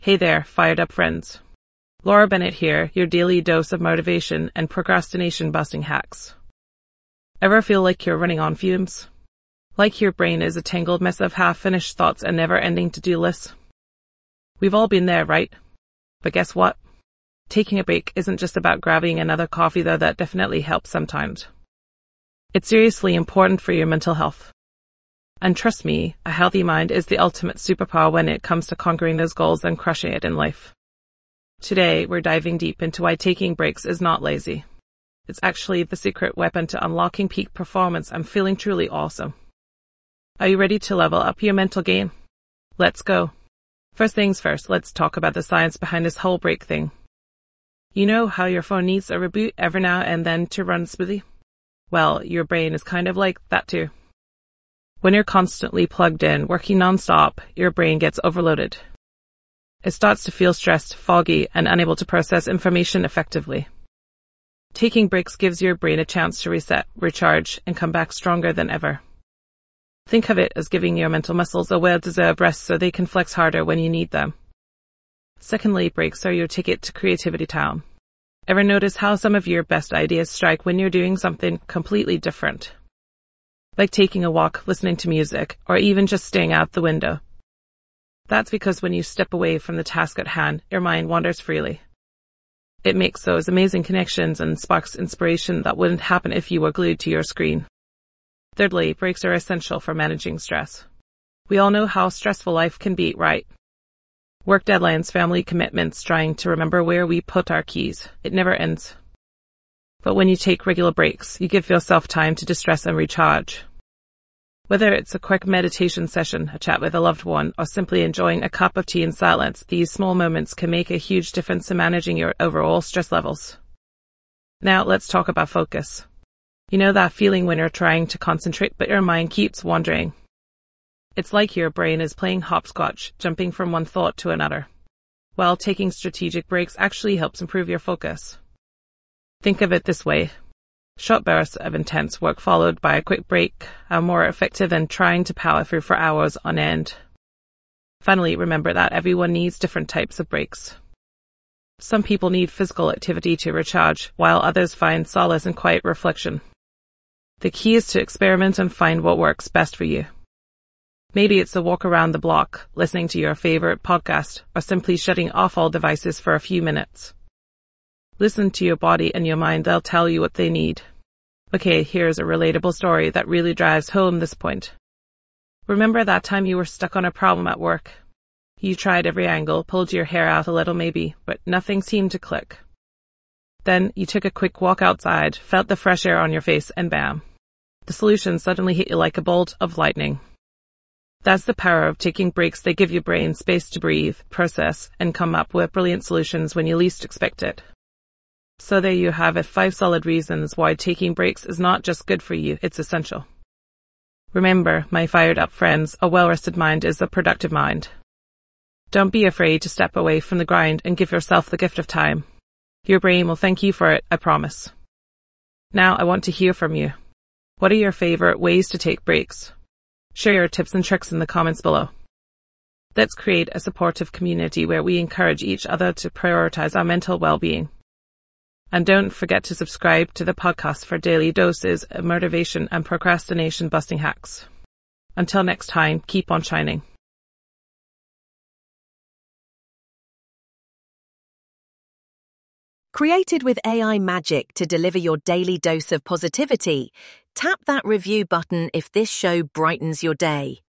Hey there, fired up friends. Laura Bennett here, your daily dose of motivation and procrastination-busting hacks. Ever feel like you're running on fumes? Like your brain is a tangled mess of half-finished thoughts and never-ending to-do lists? We've all been there, right? But guess what? Taking a break isn't just about grabbing another coffee, though that definitely helps sometimes. It's seriously important for your mental health. And trust me, a healthy mind is the ultimate superpower when it comes to conquering those goals and crushing it in life. Today, we're diving deep into why taking breaks is not lazy. It's actually the secret weapon to unlocking peak performance and feeling truly awesome. Are you ready to level up your mental game? Let's go. First things first, let's talk about the science behind this whole break thing. You know how your phone needs a reboot every now and then to run smoothly? Well, your brain is kind of like that too. When you're constantly plugged in, working non-stop, your brain gets overloaded. It starts to feel stressed, foggy, and unable to process information effectively. Taking breaks gives your brain a chance to reset, recharge, and come back stronger than ever. Think of it as giving your mental muscles a well-deserved rest so they can flex harder when you need them. Secondly, breaks are your ticket to creativity town. Ever notice how some of your best ideas strike when you're doing something completely different? Like taking a walk, listening to music, or even just staring out the window. That's because when you step away from the task at hand, your mind wanders freely. It makes those amazing connections and sparks inspiration that wouldn't happen if you were glued to your screen. Thirdly, breaks are essential for managing stress. We all know how stressful life can be, right? Work deadlines, family commitments, trying to remember where we put our keys. It never ends. But when you take regular breaks, you give yourself time to distress and recharge. Whether it's a quick meditation session, a chat with a loved one, or simply enjoying a cup of tea in silence, these small moments can make a huge difference in managing your overall stress levels. Now let's talk about focus. You know that feeling when you're trying to concentrate but your mind keeps wandering? It's like your brain is playing hopscotch, jumping from one thought to another. Well, taking strategic breaks actually helps improve your focus. Think of it this way. Short bursts of intense work followed by a quick break are more effective than trying to power through for hours on end. Finally, remember that everyone needs different types of breaks. Some people need physical activity to recharge, while others find solace in quiet reflection. The key is to experiment and find what works best for you. Maybe it's a walk around the block, listening to your favorite podcast, or simply shutting off all devices for a few minutes. Listen to your body and your mind, they'll tell you what they need. Okay, here's a relatable story that really drives home this point. Remember that time you were stuck on a problem at work? You tried every angle, pulled your hair out a little maybe, but nothing seemed to click. Then you took a quick walk outside, felt the fresh air on your face, and bam. The solution suddenly hit you like a bolt of lightning. That's the power of taking breaks. They give your brain space to breathe, process, and come up with brilliant solutions when you least expect it. So there you have it, 5 solid reasons why taking breaks is not just good for you, it's essential. Remember, my fired up friends, a well-rested mind is a productive mind. Don't be afraid to step away from the grind and give yourself the gift of time. Your brain will thank you for it, I promise. Now I want to hear from you. What are your favorite ways to take breaks? Share your tips and tricks in the comments below. Let's create a supportive community where we encourage each other to prioritize our mental well-being. And don't forget to subscribe to the podcast for daily doses of motivation and procrastination-busting hacks. Until next time, keep on shining. Created with AI magic to deliver your daily dose of positivity, tap that review button if this show brightens your day.